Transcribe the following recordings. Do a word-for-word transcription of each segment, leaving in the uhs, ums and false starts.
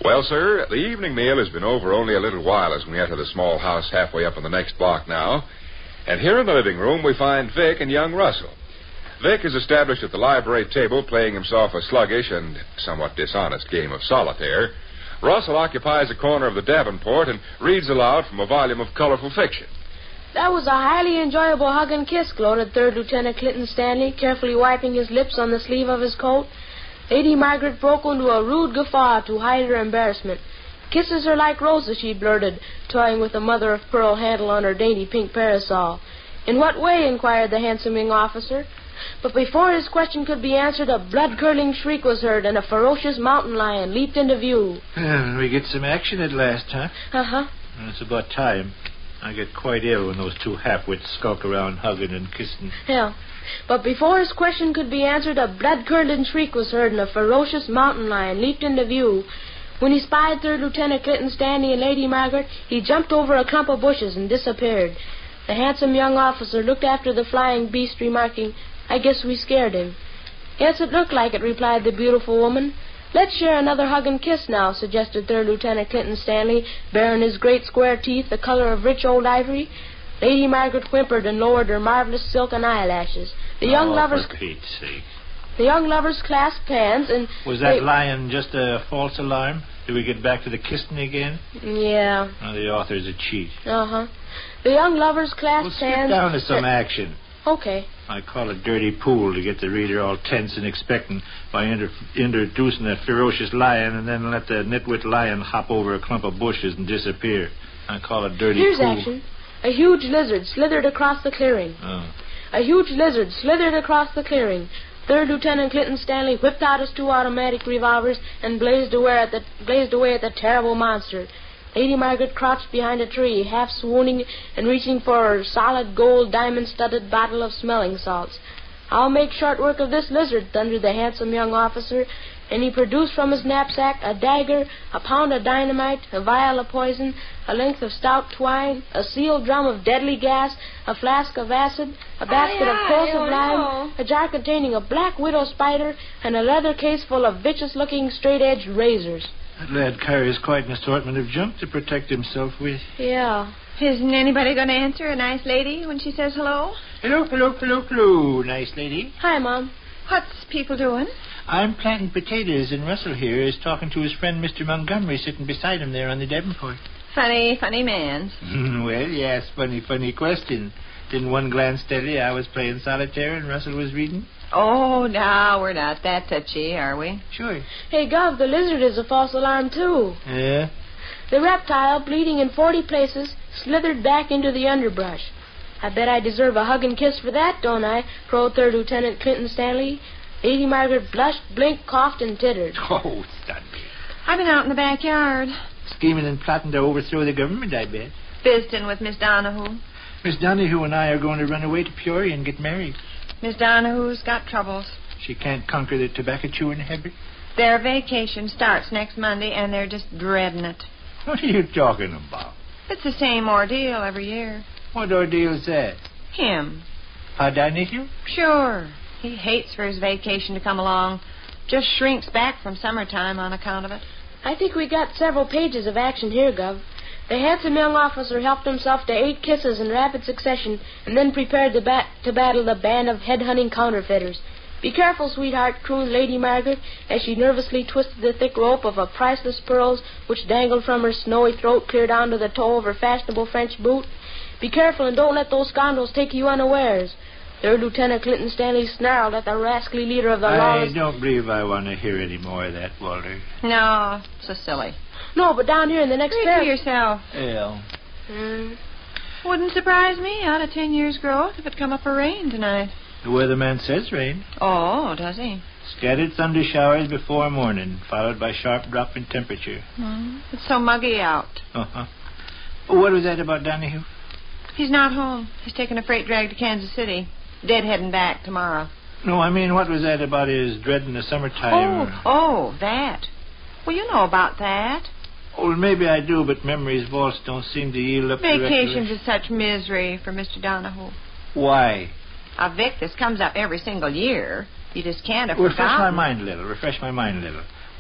Well, sir, the evening meal has been over only a little while as we enter the small house halfway up in the next block now. And here in the living room we find Vic and young Russell. Vic is established at the library table playing himself a sluggish and somewhat dishonest game of solitaire. Russell occupies a corner of the Davenport and reads aloud from a volume of colorful fiction. That was a highly enjoyable hug and kiss, gloated Third Lieutenant Clinton Stanley, carefully wiping his lips on the sleeve of his coat. Lady Margaret broke into a rude guffaw to hide her embarrassment. Kisses are like roses, she blurted, toying with the mother-of-pearl handle on her dainty pink parasol. In what way, inquired the handsome young officer. But before his question could be answered, a blood-curdling shriek was heard, and a ferocious mountain lion leaped into view. Well, we get some action at last, huh? Uh-huh. Well, it's about time. I get quite ill when those two half-wits skulk around hugging and kissing. Yeah. But before his question could be answered, a blood-curdling shriek was heard, and a ferocious mountain lion leaped into view. When he spied Third Lieutenant Clinton Stanley and Lady Margaret, he jumped over a clump of bushes and disappeared. The handsome young officer looked after the flying beast, remarking, "I guess we scared him." "Yes, it looked like it," replied the beautiful woman. "Let's share another hug and kiss now," suggested Third Lieutenant Clinton Stanley, baring his great square teeth the color of rich old ivory. Lady Margaret whimpered and lowered her marvelous silken eyelashes. The young oh, lovers... for Pete's sake. The young lovers clasped hands and... Was that they... lion just a false alarm? Do we get back to the kissing again? Yeah. Oh, the author's a cheat. Uh-huh. The young lovers clasped well, hands... Well, down to some action. Okay. I call it dirty pool to get the reader all tense and expectant by inter- introducing that ferocious lion and then let the nitwit lion hop over a clump of bushes and disappear. I call it dirty Here's pool. Here's action. A huge lizard slithered across the clearing. Oh. A huge lizard slithered across the clearing. Third Lieutenant Clinton Stanley whipped out his two automatic revolvers and blazed away at the, blazed away at the terrible monster. Lady Margaret crouched behind a tree, half swooning and reaching for her solid gold diamond-studded bottle of smelling salts. "I'll make short work of this lizard," thundered the handsome young officer, and he produced from his knapsack a dagger, a pound of dynamite, a vial of poison, a length of stout twine, a sealed drum of deadly gas, a flask of acid, a basket aye, of corrosive aye, lime, a jar containing a black widow spider, and a leather case full of vicious-looking straight-edged razors. That lad carries quite an assortment of junk to protect himself with. Yeah. Isn't anybody going to answer a nice lady when she says hello? Hello, hello, hello, hello, nice lady. Hi, Mom. What's people doing? I'm planting potatoes, and Russell here is talking to his friend Mister Montgomery sitting beside him there on the Davenport. Funny, funny man. Well, yes, funny, funny question. Didn't one glance tell you I was playing solitaire and Russell was reading? Oh, no, we're not that touchy, are we? Sure. Hey, Gov, the lizard is a false alarm, too. Yeah? The reptile, bleeding in forty places, slithered back into the underbrush. I bet I deserve a hug and kiss for that, don't I? crowed Third Lieutenant Clinton Stanley. Lady Margaret blushed, blinked, coughed, and tittered. Oh, Stanley. I've been out in the backyard. Scheming and plotting to overthrow the government, I bet. Visiting with Miss Donahue. Miss Donahue and I are going to run away to Peoria and get married. Miss Donahue's got troubles. She can't conquer the tobacco chewing habit? Their vacation starts next Monday, and they're just dreading it. What are you talking about? It's the same ordeal every year. What ordeal's that? Him. Pa Donahue? Sure. He hates for his vacation to come along. Just shrinks back from summertime on account of it. I think we got several pages of action here, Gov. The handsome young officer helped himself to eight kisses in rapid succession and then prepared to, bat- to battle the band of head-hunting counterfeiters. "Be careful, sweetheart," crooned Lady Margaret as she nervously twisted the thick rope of a priceless pearls which dangled from her snowy throat clear down to the toe of her fashionable French boot. "Be careful and don't let those scoundrels take you unawares." Third Lieutenant Clinton Stanley snarled at the rascally leader of the lawless... I don't believe I want to hear any more of that, Walter. No, so silly. No, but down here in the next Read par- for yourself. Well. Mm. Wouldn't surprise me out of ten years' growth if it come up a rain tonight. The weatherman says rain. Oh, does he? Scattered thunder showers before morning, followed by sharp drop in temperature. Mm. It's so muggy out. Uh-huh. What was that about Donahue? He's not home. He's taking a freight drag to Kansas City. Dead-heading back tomorrow. No, I mean, what was that about his dreading the summertime? Oh, oh, that. Well, you know about that. Oh, well, maybe I do, but memory's vaults don't seem to yield up to Vacations is such misery for Mister Donahue. Why? A Vic, this comes up every single year. You just can't have Refresh forgotten. my mind a little. Refresh my mind a little.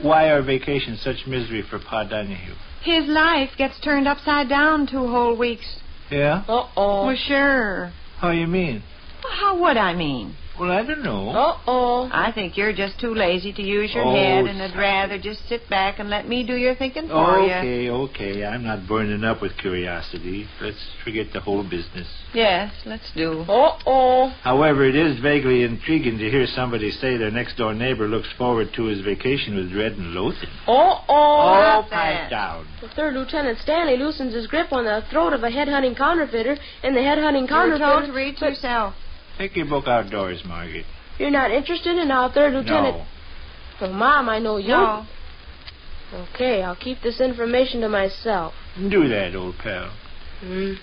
Why are vacations such misery for Pa Donahue? His life gets turned upside down two whole weeks. Yeah? Uh-oh. Well, sure. How you mean? Well, how would I mean? Well, I don't know. Uh-oh. I think you're just too lazy to use your Oh, head and would rather just sit back and let me do your thinking for you. Okay, okay. I'm not burning up with curiosity. Let's forget the whole business. Yes, let's do. Uh-oh. However, it is vaguely intriguing to hear somebody say their next-door neighbor looks forward to his vacation with dread and loathing. Uh-oh. Oh, Stop that. pipe down. The third Lieutenant Stanley loosens his grip on the throat of a head-hunting counterfeiter, and the head-hunting You're counterfeiter... told to read to yourself. Take your book outdoors, Margaret. You're not interested in our third lieutenant? No. Well, Mom, I know you. No. Okay, I'll keep this information to myself. Do that, old pal. Hmm.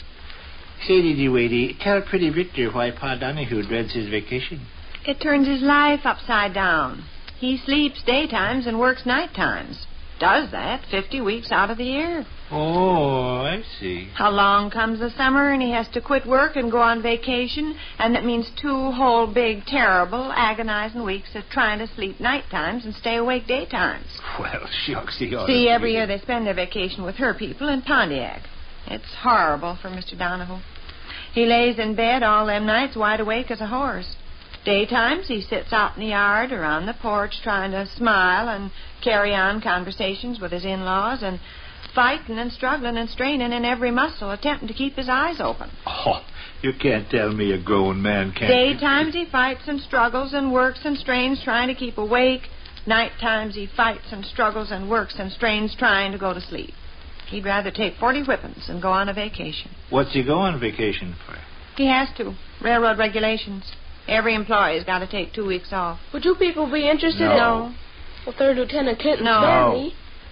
Say, Diddy Wadey, tell pretty Victor why Pa Donahue dreads his vacation. It turns his life upside down. He sleeps daytimes and works night times. Does that fifty weeks out of the year. Oh, I see. Along comes the summer and he has to quit work and go on vacation, and that means two whole big, terrible, agonizing weeks of trying to sleep night times and stay awake daytimes. Well, shucks, he ought See, to every be- year they spend their vacation with her people in Pontiac. It's horrible for Mister Donahue. He lays in bed all them nights wide awake as a horse. Daytimes he sits out in the yard or on the porch trying to smile and carry on conversations with his in-laws and fighting and struggling and straining in every muscle, attempting to keep his eyes open. Oh, you can't tell me a grown man can't... Daytimes he fights and struggles and works and strains trying to keep awake. Nightimes he fights and struggles and works and strains trying to go to sleep. He'd rather take forty whippings and go on a vacation. What's he go on vacation for? He has to. Railroad regulations. Every employee's got to take two weeks off. Would you people be interested No. in... No. Well, third Lieutenant Clinton No. Stanley.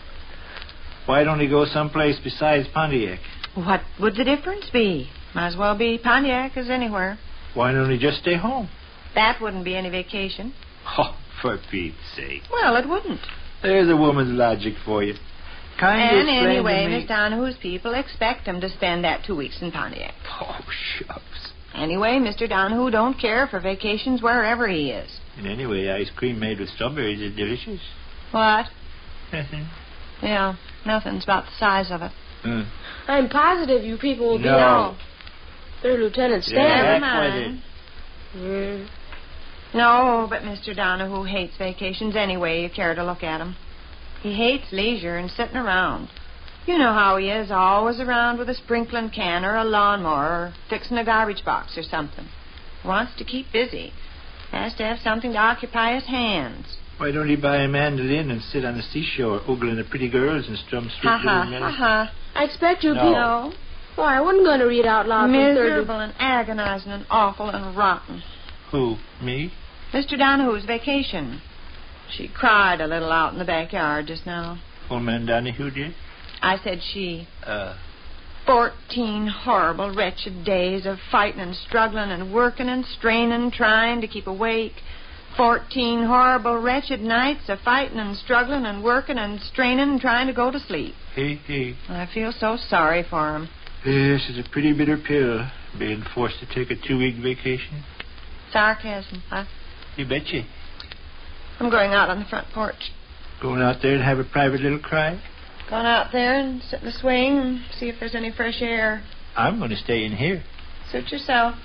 Why don't he go someplace besides Pontiac? What would the difference be? Might as well be Pontiac as anywhere. Why don't he just stay home? That wouldn't be any vacation. Oh, for Pete's sake. Well, it wouldn't. There's a woman's logic for you. Kindly And explain anyway, to me... Miss Donahue's people expect him to spend that two weeks in Pontiac. Oh, shucks. Anyway, Mister Donahue don't care for vacations wherever he is. And anyway, ice cream made with strawberries is delicious. What? Nothing. Yeah, nothing's about the size of it. Uh, I'm positive you people will be... No. Third Lieutenant Yeah. Stanley. Never Back with mind. Hmm. No, but Mister Donahue hates vacations anyway you care to look at him. He hates leisure and sitting around. You know how he is, always around with a sprinkling can or a lawnmower or fixing a garbage box or something. Wants to keep busy. Has to have something to occupy his hands. Why don't he buy a mandolin and sit on the seashore ogling the pretty girls and strum sweet Ha little ha, melodies? ha I expect you No. people... No. Why, I wasn't going to read out ha. loud from third... Miserable and agonizing and awful and rotten. Who, me? Mister Donahue's vacation. She cried a little out in the backyard just now. Old man Donahue did? I said she. Uh, Fourteen horrible, wretched days of fighting and struggling and working and straining, trying to keep awake. Fourteen horrible, wretched nights of fighting and struggling and working and straining and trying to go to sleep. hey, hey. I feel so sorry for him. This is a pretty bitter pill, being forced to take a two-week vacation. Sarcasm, huh? You betcha. I'm going out on the front porch. Going out there and have a private little cry? Going out there and sit in the swing and see if there's any fresh air. I'm going to stay in here. Suit yourself.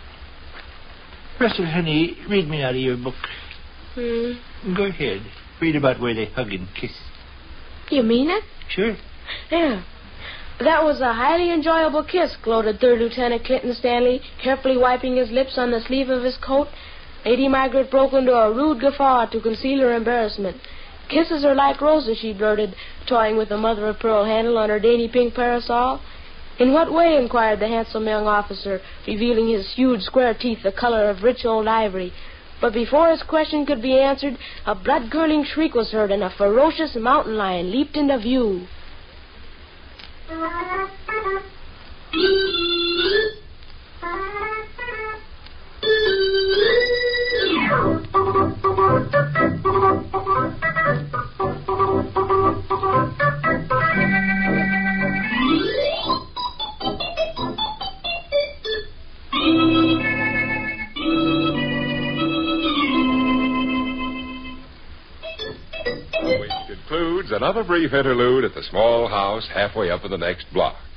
Russell, honey, read me out of your book. Hmm. Go ahead. Read about where they hug and kiss. You mean it? Sure. Yeah. That was a highly enjoyable kiss, gloated Third Lieutenant Clinton Stanley, carefully wiping his lips on the sleeve of his coat. Lady Margaret broke into a rude guffaw to conceal her embarrassment. Kisses are like roses, she blurted, toying with the mother-of-pearl handle on her dainty pink parasol. In what way, inquired the handsome young officer, revealing his huge square teeth the color of rich old ivory. But before his question could be answered, a blood-curdling shriek was heard, and a ferocious mountain lion leaped into view. Which concludes another brief interlude at the small house halfway up in the next block.